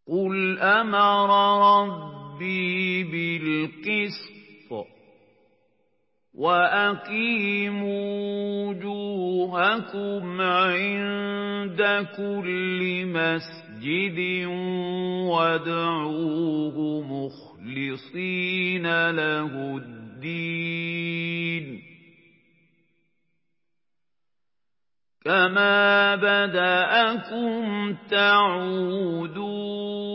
قُلْ أَمَرَ رَبِّي بِالْقِسْطِ ۖ وَأَقِيمُوا وُجُوهَكُمْ عِندَ كُلِّ مَسْجِدٍ وَادْعُوهُ مُخْلِصِينَ لَهُ الدِّينَ كَمَا بَدَأَكُمْ تَعُودُونَ